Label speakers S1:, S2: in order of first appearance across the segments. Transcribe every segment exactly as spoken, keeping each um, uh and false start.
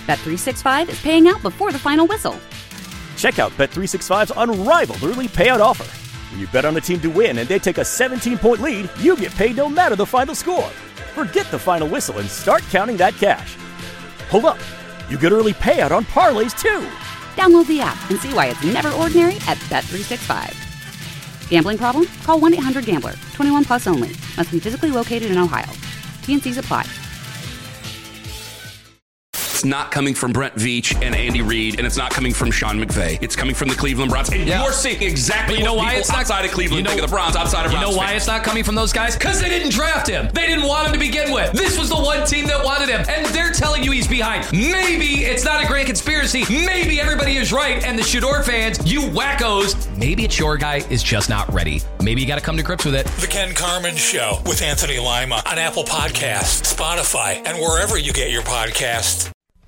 S1: Bet three sixty-five is paying out before the final whistle.
S2: Check out Bet three sixty-five's unrivaled early payout offer. When you bet on a team to win and they take a seventeen-point lead, you get paid no matter the final score. Forget the final whistle and start counting that cash. Hold up. You get early payout on parlays, too.
S1: Download the app and see why it's never ordinary at Bet three sixty-five. Gambling problem? Call one eight hundred gambler. twenty-one plus only. Must be physically located in Ohio. T and Cs apply.
S3: It's not coming from Brent Veach and Andy Reid, and it's not coming from Sean McVay. It's coming from the Cleveland Browns. And yeah. you're seeing exactly you know what why people it's not, outside of Cleveland you know, think of the Browns, outside of
S4: You
S3: Browns
S4: know why
S3: fans.
S4: it's not coming from those guys? Because they didn't draft him. They didn't want him to begin with. This was the one team that wanted him, and they're telling you he's behind. Maybe it's not a grand conspiracy. Maybe everybody is right, and the Shador fans, you wackos, maybe it's your guy is just not ready. Maybe you got to come to grips with it.
S5: The Ken Carman Show with Anthony Lima on Apple Podcasts, Spotify, and wherever you get your podcasts.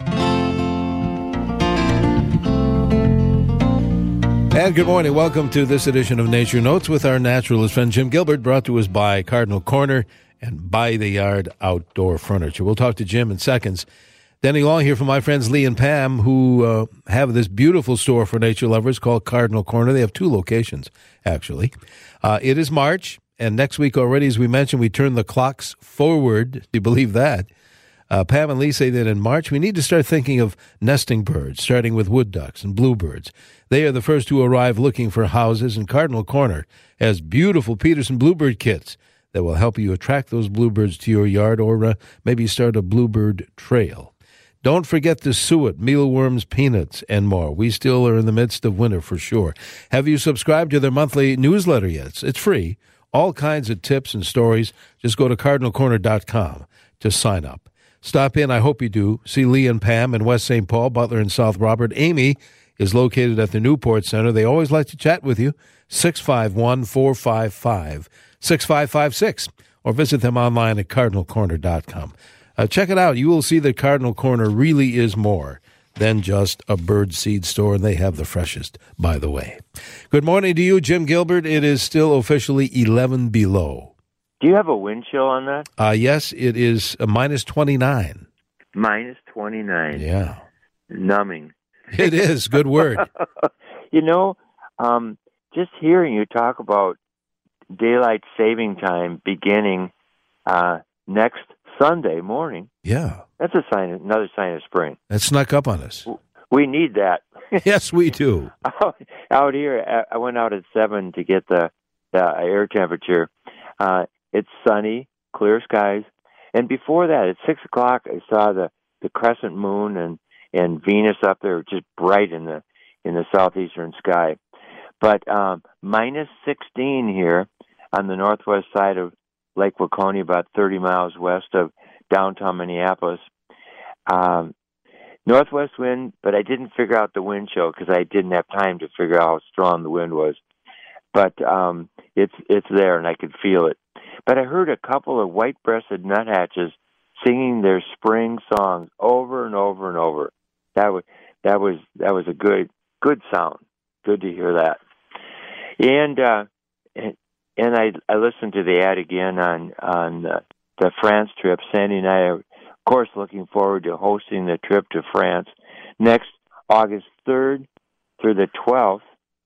S6: And good morning. Welcome to this edition of Nature Notes with our naturalist friend Jim Gilbert, brought to us by Cardinal Corner and By the Yard Outdoor Furniture. We'll talk to Jim in seconds. Denny Long here from my friends Lee and Pam, who uh, have this beautiful store for nature lovers called Cardinal Corner. They have two locations, actually. Uh, it is March, and next week already, as we mentioned, we turn the clocks forward. Do you believe that? Uh, Pam and Lee say that in March, we need to start thinking of nesting birds, starting with wood ducks and bluebirds. They are the first to arrive looking for houses, and Cardinal Corner has beautiful Peterson bluebird kits that will help you attract those bluebirds to your yard, or uh, maybe start a bluebird trail. Don't forget the suet, mealworms, peanuts, and more. We still are in the midst of winter for sure. Have you subscribed to their monthly newsletter yet? It's, it's free. All kinds of tips and stories. Just go to cardinal corner dot com to sign up. Stop in, I hope you do. See Lee and Pam in West Saint Paul, Butler, and South Robert. Amy is located at the Newport Center. They always like to chat with you. six five one, four five five, six five five six. Or visit them online at cardinal corner dot com. Uh, check it out. You will see that Cardinal Corner really is more than just a bird seed store, and they have the freshest, by the way. Good morning to you, Jim Gilbert. It is still officially eleven below.
S7: Do you have a wind chill on that?
S6: Uh, yes, it is a minus twenty-nine.
S7: Minus twenty-nine.
S6: Yeah.
S7: Numbing.
S6: It is. Good word.
S7: You know, um, just hearing you talk about daylight saving time beginning uh, next Sunday morning.
S6: Yeah.
S7: That's a sign, another sign of spring.
S6: That snuck up on us.
S7: We need that.
S6: Yes, we do.
S7: out, out here, I went out at seven to get the, the air temperature. Uh, it's sunny, clear skies. And before that, at six o'clock, I saw the, the crescent moon and, and Venus up there, just bright in the in the southeastern sky. But um, minus sixteen here on the northwest side of Lake Waconia, about thirty miles west of downtown Minneapolis. Um, northwest wind, but I didn't figure out the wind chill because I didn't have time to figure out how strong the wind was. But um, it's it's there, and I could feel it. But I heard a couple of white-breasted nuthatches singing their spring songs over and over and over. That was that was that was a good good sound. Good to hear that. And uh, and, and I I listened to the ad again on on the, the France trip. Sandy and I are, of course, looking forward to hosting the trip to France next August third through the twelfth,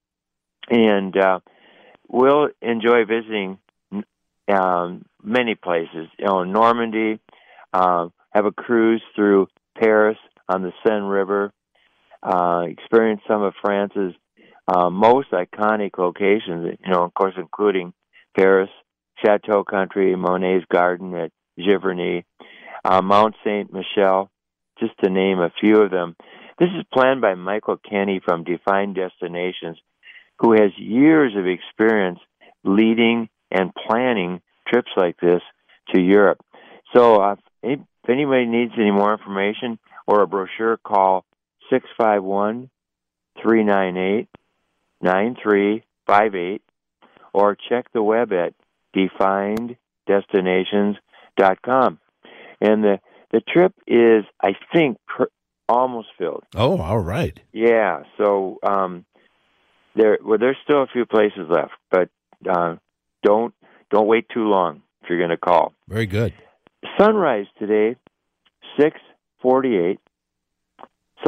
S7: and uh, we'll enjoy visiting um, many places. You know, Normandy. Uh, have a cruise through Paris on the Seine River. Uh, experience some of France's uh, most iconic locations. You know, of course, including Paris, Chateau Country, Monet's Garden at Giverny, uh, Mount Saint Michel, just to name a few of them. This is planned by Michael Kenny from Defined Destinations, who has years of experience leading and planning trips like this to Europe. So uh, if anybody needs any more information or a brochure, call six five one, three nine eight, nine three five eight or check the web at defined destinations dot com. And the, the trip is, I think, pr- almost filled.
S6: Oh, all right.
S7: Yeah, so um, there well, there's still a few places left, but uh, don't don't wait too long if you're going to call.
S6: Very good.
S7: Sunrise today, six forty-eight.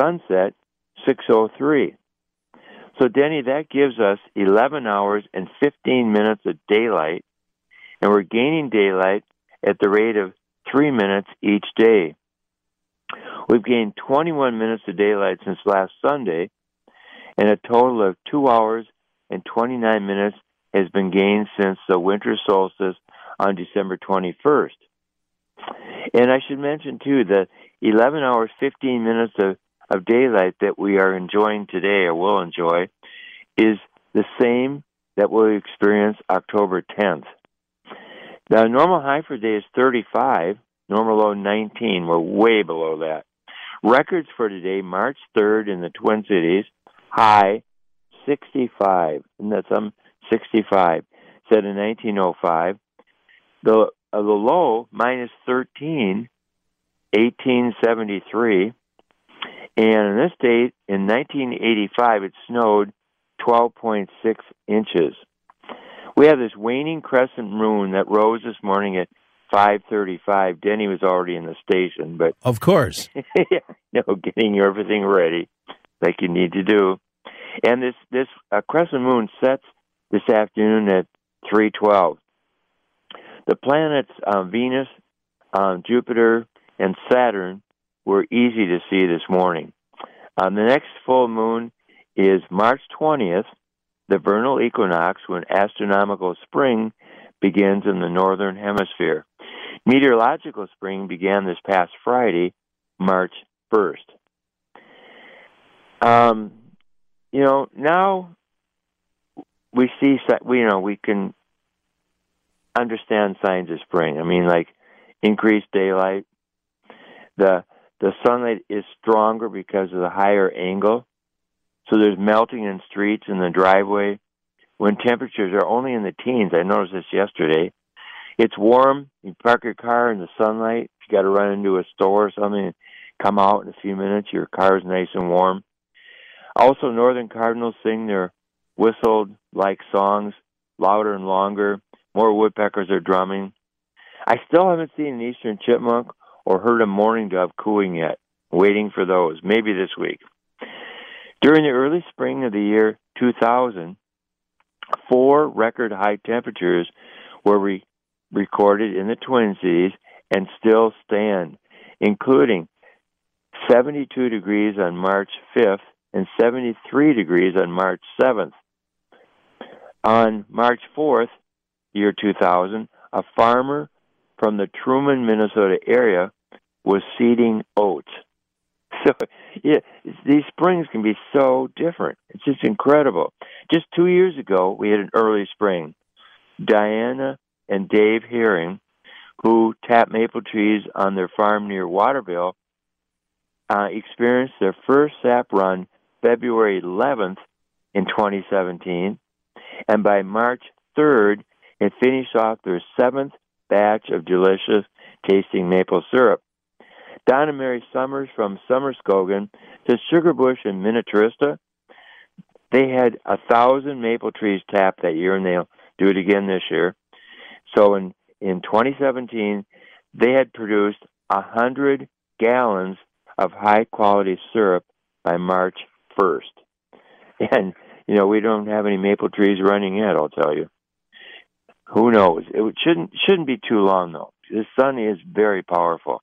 S7: sunset, six oh three. So, Denny, that gives us eleven hours and fifteen minutes of daylight, and we're gaining daylight at the rate of three minutes each day. We've gained twenty-one minutes of daylight since last Sunday, and a total of two hours and twenty-nine minutes has been gained since the winter solstice on December twenty-first. And I should mention, too, that eleven hours, fifteen minutes of, of daylight that we are enjoying today, or will enjoy, is the same that we'll experience October tenth. The normal high for today is thirty-five, normal low nineteen. We're way below that. Records for today, March third in the Twin Cities, high sixty-five. And that's um, sixty-five, set in nineteen oh five. The, uh, the low, minus thirteen, eighteen seventy-three. And in this date, in nineteen eighty-five, it snowed twelve point six inches. We have this waning crescent moon that rose this morning at five thirty-five. Denny was already in the station, but
S6: of course,
S7: yeah, no, getting everything ready like you need to do. And this this uh, crescent moon sets this afternoon at three twelve. The planets uh, Venus, um, Jupiter, and Saturn were easy to see this morning. Um, the next full moon is March twentieth, the vernal equinox, when astronomical spring begins in the northern hemisphere. Meteorological spring began this past Friday, March first. Um, you know, now we see, we, you know, we can understand signs of spring. I mean, like increased daylight. The the sunlight is stronger because of the higher angle. So there's melting in streets in the driveway when temperatures are only in the teens. I noticed this yesterday. It's warm. You park your car in the sunlight. If you got to run into a store or something and come out in a few minutes, your car is nice and warm. Also, northern cardinals sing their whistled-like songs louder and longer. More woodpeckers are drumming. I still haven't seen an eastern chipmunk or heard a mourning dove cooing yet. Waiting for those, maybe this week. During the early spring of the year two thousand, four record high temperatures were re- recorded in the Twin Cities and still stand, including seventy-two degrees on March fifth and seventy-three degrees on March seventh. On March fourth, year two thousand, a farmer from the Truman, Minnesota area was seeding oats. So, yeah, these springs can be so different. It's just incredible. Just two years ago, we had an early spring. Diana and Dave Herring, who tap maple trees on their farm near Waterville, uh, experienced their first sap run February eleventh in twenty seventeen, and by March third, it finished off their seventh batch of delicious tasting maple syrup. Donna Mary Summers from Summerskogan says Sugar Bush and Minnetrista, they had a thousand maple trees tapped that year, and they'll do it again this year. So in, in twenty seventeen, they had produced one hundred gallons of high-quality syrup by March first. And, you know, we don't have any maple trees running yet, I'll tell you. Who knows? It shouldn't shouldn't be too long, though. The sun is very powerful.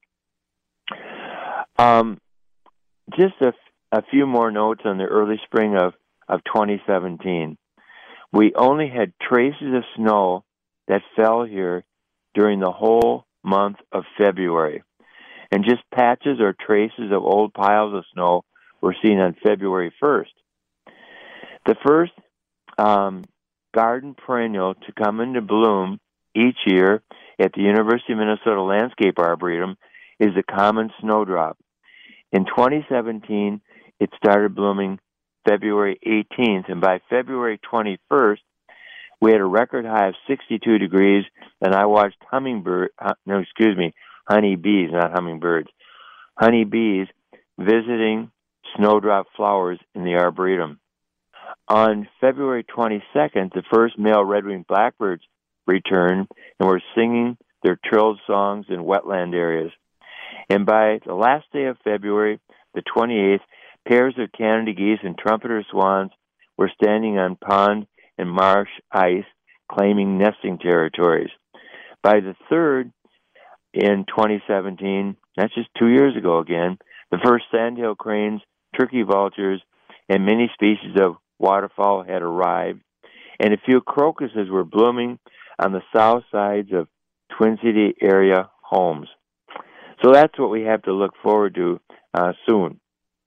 S7: Um, just a, a few more notes on the early spring of, of twenty seventeen. We only had traces of snow that fell here during the whole month of February. And just patches or traces of old piles of snow were seen on February first. The first um, garden perennial to come into bloom each year at the University of Minnesota Landscape Arboretum is the common snowdrop. In twenty seventeen, it started blooming February eighteenth, and by February twenty-first, we had a record high of sixty-two degrees, and I watched hummingbird, uh, no, excuse me, honeybees, not hummingbirds, honeybees visiting snowdrop flowers in the Arboretum. On February twenty-second, the first male red-winged blackbirds returned and were singing their trilled songs in wetland areas. And by the last day of February, the twenty-eighth, Pairs of Canada geese and trumpeter swans were standing on pond and marsh ice, claiming nesting territories. By the third, in twenty seventeen, that's just two years ago again, the first sandhill cranes, turkey vultures, and many species of waterfowl had arrived, and a few crocuses were blooming on the south sides of Twin City area homes. So that's what we have to look forward to uh, soon.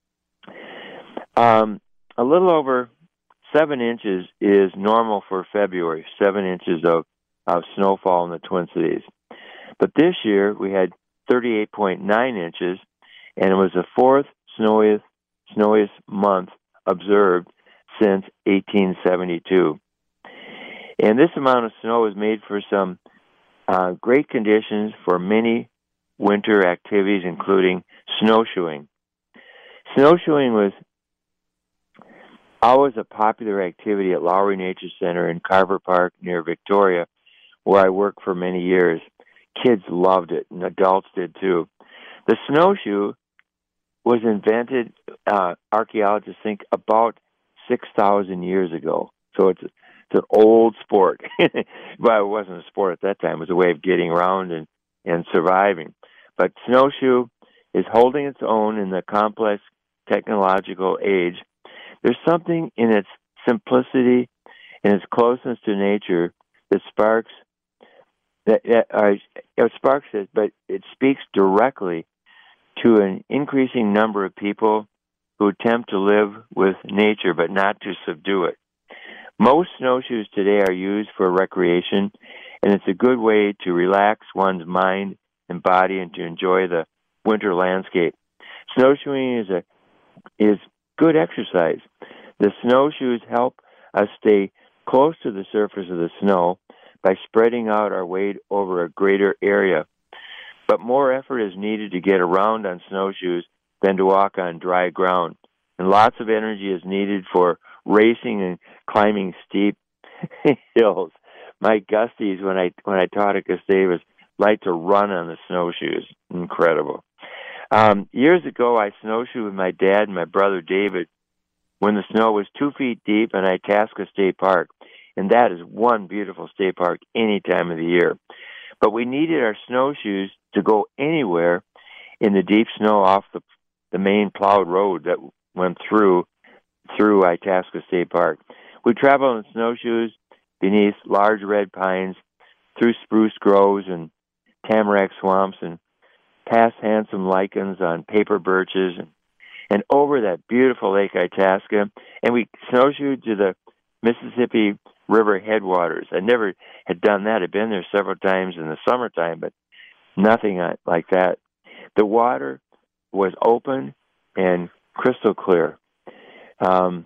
S7: Um, a little over seven inches is normal for February, seven inches of, of snowfall in the Twin Cities. But this year we had thirty-eight point nine inches, and it was the fourth snowiest, snowiest month observed since eighteen seventy-two. And this amount of snow was made for some uh, great conditions for many winter activities, including snowshoeing. Snowshoeing was always a popular activity at Lowry Nature Center in Carver Park near Victoria, where I worked for many years. Kids loved it, and adults did too. The snowshoe was invented, uh, archaeologists think, about six thousand years ago. So it's, it's an old sport. Well, it wasn't a sport at that time. It was a way of getting around and, and surviving. But snowshoe is holding its own in the complex technological age. There's something in its simplicity and its closeness to nature that sparks that, that uh, it sparks it, but it speaks directly to an increasing number of people who attempt to live with nature but not to subdue it. Most snowshoes today are used for recreation, and it's a good way to relax one's mind and body and to enjoy the winter landscape. Snowshoeing is a is good exercise. The snowshoes help us stay close to the surface of the snow by spreading out our weight over a greater area. But more effort is needed to get around on snowshoes than to walk on dry ground. And lots of energy is needed for racing and climbing steep hills. My Gusties, when I when I taught at Gustavus, liked to run on the snowshoes. Incredible. Um, years ago, I snowshoed with my dad and my brother David when the snow was two feet deep in Itasca State Park. And that is one beautiful state park any time of the year. But we needed our snowshoes to go anywhere in the deep snow off the the main plowed road that went through through Itasca State Park. We traveled on snowshoes beneath large red pines, through spruce groves and tamarack swamps, and past handsome lichens on paper birches, and, and over that beautiful Lake Itasca. And we snowshoed to the Mississippi River headwaters. I never had done that. I'd been there several times in the summertime, but nothing like that. The water was open and crystal clear. Um,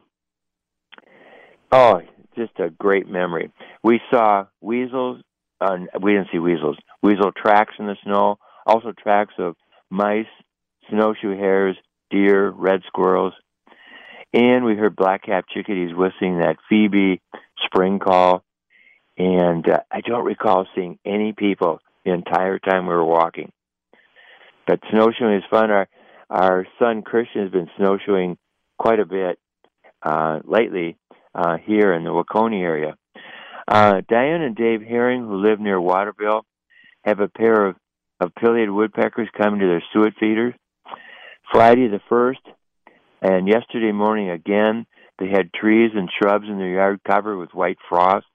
S7: oh, just a great memory. We saw weasels. Uh, we didn't see weasels. Weasel tracks in the snow, also tracks of mice, snowshoe hares, deer, red squirrels. And we heard black-capped chickadees whistling that Phoebe spring call. And uh, I don't recall seeing any people the entire time we were walking. But snowshoeing is fun. Our, our son Christian has been snowshoeing quite a bit uh, lately uh, here in the Waconia area. Uh, Diane and Dave Herring, who live near Waterville, have a pair of, of pileated woodpeckers coming to their suet feeders. Friday the first, and yesterday morning again, they had trees and shrubs in their yard covered with white frost.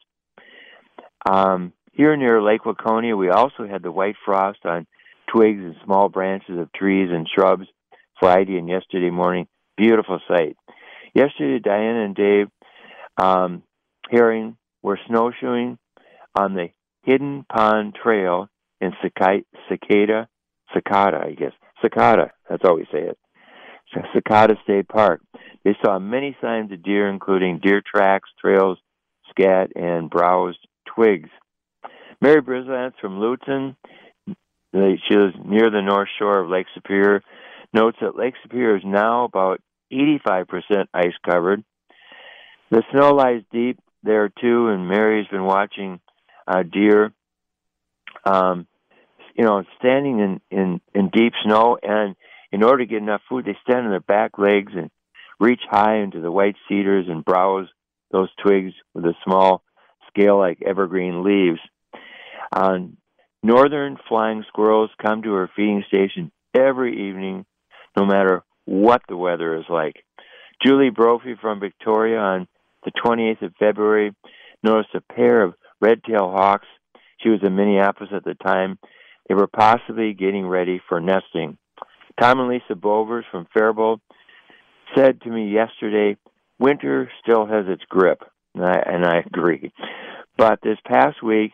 S7: Um, here near Lake Waconia, we also had the white frost on twigs and small branches of trees and shrubs Friday and yesterday morning. Beautiful sight. Yesterday, Diana and Dave um, Herring were snowshoeing on the Hidden Pond Trail in Cicada, Cicada, I guess. Cicada, that's how we say it. Cicada State Park. They saw many signs of deer, including deer tracks, trails, scat, and browsed twigs. Mary Brislance from Lutzen, she lives near the north shore of Lake Superior, notes that Lake Superior is now about eighty-five percent ice covered. The snow lies deep there too, and Mary's been watching uh, deer, um, you know, standing in, in, in deep snow, and in order to get enough food, they stand on their back legs and reach high into the white cedars and browse those twigs with the small scale-like evergreen leaves. Uh, northern flying squirrels come to her feeding station every evening, no matter what the weather is like. Julie Brophy from Victoria on the twenty-eighth of February noticed a pair of red-tailed hawks. She was in Minneapolis at the time. They were possibly getting ready for nesting. Tom and Lisa Bovers from Faribault said to me yesterday, winter still has its grip, and I, and I agree. But this past week,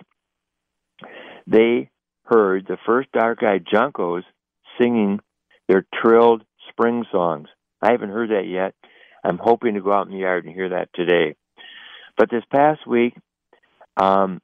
S7: they heard the first dark-eyed juncos singing their trilled spring songs. I haven't heard that yet. I'm hoping to go out in the yard and hear that today. But this past week, um,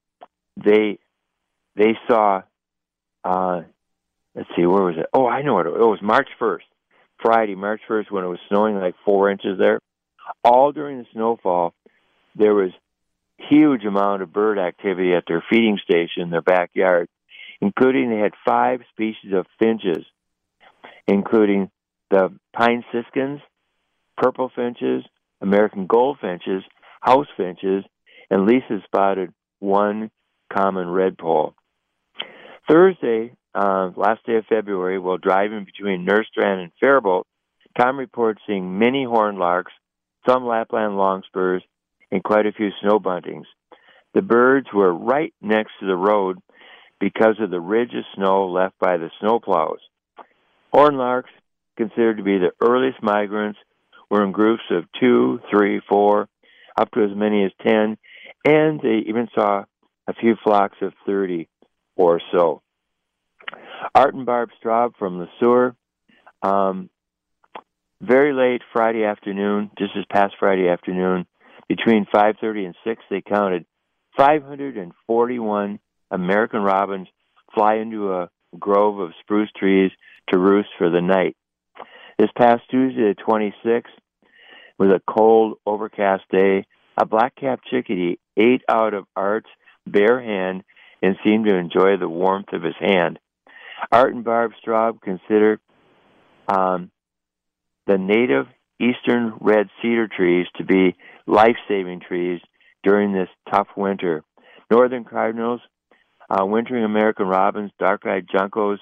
S7: they they saw, uh, let's see, where was it? Oh, I know what it was. It was March first, Friday, March first, when it was snowing like four inches there. All during the snowfall, there was huge amount of bird activity at their feeding station in their backyard, including they had five species of finches, including the pine siskins, purple finches, American goldfinches, house finches, and Lisa spotted one common redpoll. Thursday, uh, last day of February, while driving between Nerstrand and Faribault, Tom reports seeing many horned larks, some Lapland longspurs, and quite a few snow buntings. The birds were right next to the road because of the ridge of snow left by the snowplows. Horned larks, considered to be the earliest migrants, were in groups of two, three, four, up to as many as ten, and they even saw a few flocks of thirty or so. Art and Barb Straub from Le Sueur, um, very late Friday afternoon, just this past Friday afternoon, between five thirty and six, they counted five hundred forty-one American robins fly into a grove of spruce trees to roost for the night. This past Tuesday, the twenty-sixth, was a cold, overcast day. A black-capped chickadee ate out of Art's bare hand and seemed to enjoy the warmth of his hand. Art and Barb Straub consider um, the native eastern red cedar trees to be life-saving trees during this tough winter. Northern cardinals, uh, wintering American robins, dark-eyed juncos,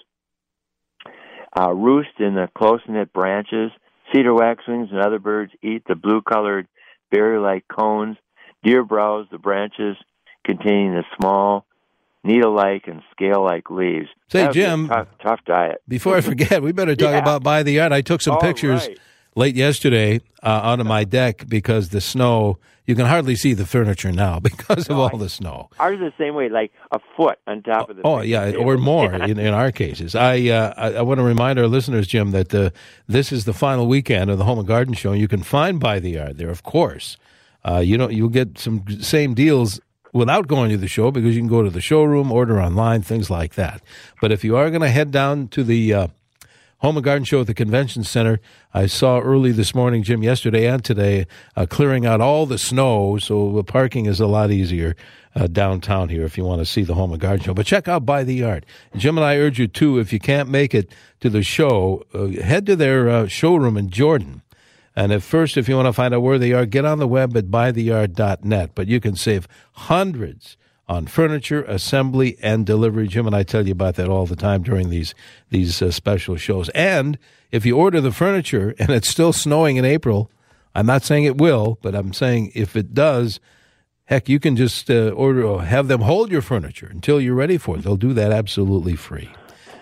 S7: uh, roost in the close-knit branches. Cedar waxwings and other birds eat the blue-colored berry-like cones. Deer browse the branches containing the small, needle-like and scale-like leaves.
S6: Say, Jim,
S7: tough, tough diet.
S6: Before I forget, we better talk
S7: yeah.
S6: about By the Yard. I took some
S7: All
S6: pictures
S7: right.
S6: late yesterday uh, out of my deck because the snow, you can hardly see the furniture now because of
S7: No,
S6: all
S7: I-
S6: the snow.
S7: Ours is the same way, like a foot on top of the
S6: Oh,
S7: big
S6: yeah,
S7: table.
S6: or more in, in our cases. I, uh, I I want to remind our listeners, Jim, that uh, this is the final weekend of the Home and Garden Show. You can find By the Yard there, of course. Uh, you know, you'll get some same deals without going to the show because you can go to the showroom, order online, things like that. But if you are going to head down to the uh, Home and Garden Show at the Convention Center, I saw early this morning, Jim, yesterday and today, uh, clearing out all the snow, so the parking is a lot easier uh, downtown here if you want to see the Home and Garden Show. But check out By the Yard. Jim and I urge you, too, if you can't make it to the show, uh, head to their uh, showroom in Jordan. And at first, if you want to find out where they are, get on the web at buy the yard dot net. But you can save hundreds on furniture, assembly, and delivery. Jim and I tell you about that all the time during these these uh, special shows. And if you order the furniture and it's still snowing in April, I'm not saying it will, but I'm saying if it does, heck, you can just uh, order or have them hold your furniture until you're ready for it. They'll do that absolutely free.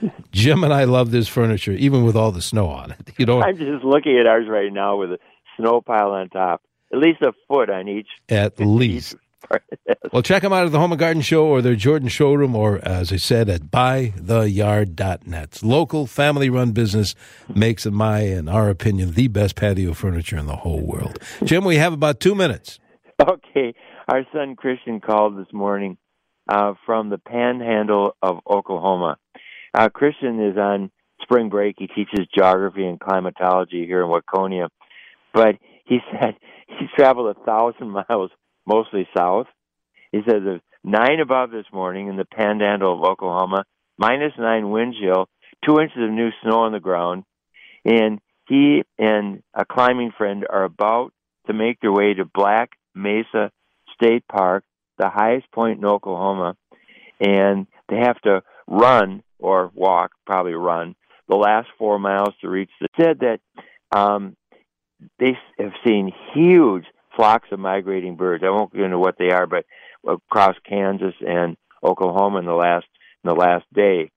S6: Jim and I love this furniture, even with all the snow on it. You know,
S7: I'm just looking at ours right now with a snow pile on top, at least a foot on each.
S6: at least. Well, check them out at the Home and Garden Show or their Jordan showroom, or as I said, at buy the yard dot net. It's local, family-run business makes, in my and our opinion, the best patio furniture in the whole world. Jim, we have about two minutes.
S7: Okay, our son Christian called this morning uh, from the Panhandle of Oklahoma. Uh, Christian is on spring break. He teaches geography and climatology here in Waconia. But he said he's traveled a thousand miles, mostly south. He said there's nine above this morning in the Panhandle of Oklahoma, minus nine wind chill, two inches of new snow on the ground. And he and a climbing friend are about to make their way to Black Mesa State Park, the highest point in Oklahoma, and they have to run or walk, probably run, the last four miles to reach the... Said that um, they have seen huge flocks of migrating birds. I won't get into what they are, but across Kansas and Oklahoma in the last in the last day.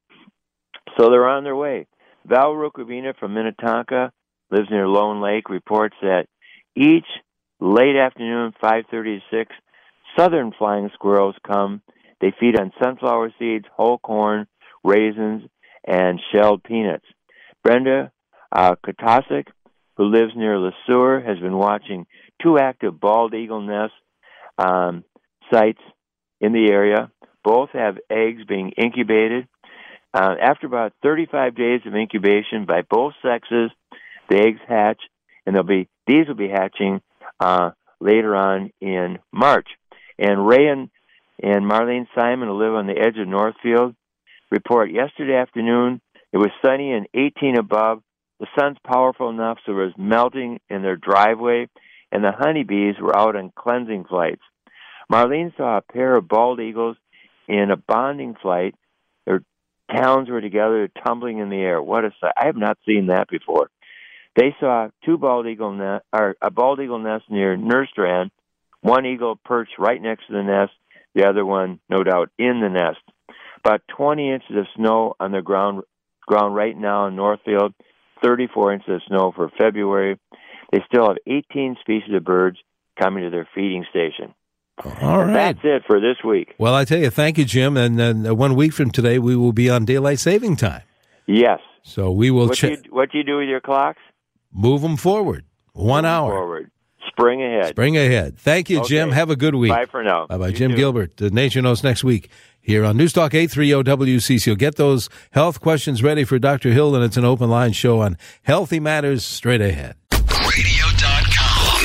S7: So they're on their way. Val Rukavina from Minnetonka, lives near Lone Lake, reports that each late afternoon, five thirty to six, southern flying squirrels come. They feed on sunflower seeds, whole corn, raisins, and shelled peanuts. Brenda uh, Katasic, who lives near Le Sueur, has been watching two active bald eagle nest um, sites in the area. Both have eggs being incubated. Uh, after about thirty-five days of incubation by both sexes, the eggs hatch, and they'll be these will be hatching uh, later on in March. And Ray and, and Marlene Simon, who live on the edge of Northfield, report yesterday afternoon it was sunny and eighteen above. The sun's powerful enough so it was melting in their driveway, and the honeybees were out on cleansing flights. Marlene saw a pair of bald eagles in a bonding flight. Their talons were together, tumbling in the air. What a sight! I have not seen that before. They saw two bald eagle nest, or a bald eagle nest near Nerstrand. One eagle perched right next to the nest, the other one, no doubt, in the nest. About twenty inches of snow on the ground, ground right now in Northfield, thirty-four inches of snow for February. They still have eighteen species of birds coming to their feeding station.
S6: All right.
S7: And that's it for this week.
S6: Well, I tell you, thank you, Jim. And then one week from today, we will be on daylight saving time.
S7: Yes.
S6: So we will
S7: what
S6: check.
S7: Do you, what do you do with your clocks?
S6: Move them forward. One
S7: Move
S6: hour.
S7: Forward. Spring ahead.
S6: Spring ahead. Thank you,
S7: Okay.
S6: Jim. Have a good week.
S7: Bye for now.
S6: Bye-bye.
S7: You
S6: Jim
S7: too.
S6: Gilbert, the Nature Knows next week here on Newstalk eight thirty W C C. You'll get those health questions ready for Doctor Hill, and it's an open line show on Healthy Matters straight ahead.
S8: radio dot com.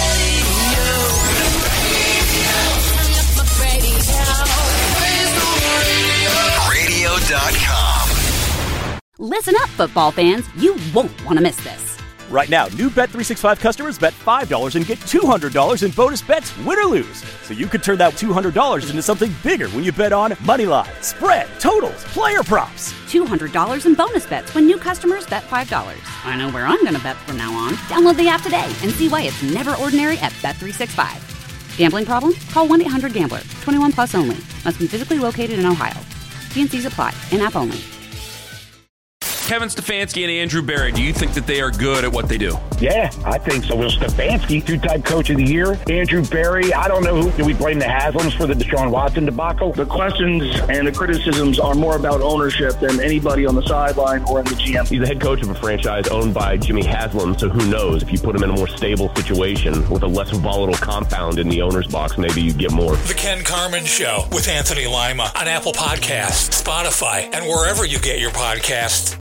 S8: radio dot com.
S1: Listen up, football fans. You won't want to miss this.
S2: Right now, new Bet three sixty-five customers bet five dollars and get two hundred dollars in bonus bets, win or lose. So you could turn that two hundred dollars into something bigger when you bet on money line, spread, totals, player props.
S1: two hundred dollars in bonus bets when new customers bet five dollars. I know where I'm going to bet from now on. Download the app today and see why it's never ordinary at Bet three sixty-five. Gambling problem? Call one eight hundred gambler. twenty-one plus only. Must be physically located in Ohio. T and C's apply. In-app only.
S3: Kevin Stefanski and Andrew Berry, do you think that they are good at what they do?
S9: Yeah, I think so. Will Stefanski, two-time coach of the year. Andrew Berry, I don't know who. Do we blame the Haslams for the Deshaun Watson debacle?
S10: The questions and the criticisms are more about ownership than anybody on the sideline or in the G M.
S11: He's the head coach of a franchise owned by Jimmy Haslam, so who knows? If you put him in a more stable situation with a less volatile compound in the owner's box, maybe you get more.
S5: The Ken Carman Show with Anthony Lima on Apple Podcasts, Spotify, and wherever you get your podcasts.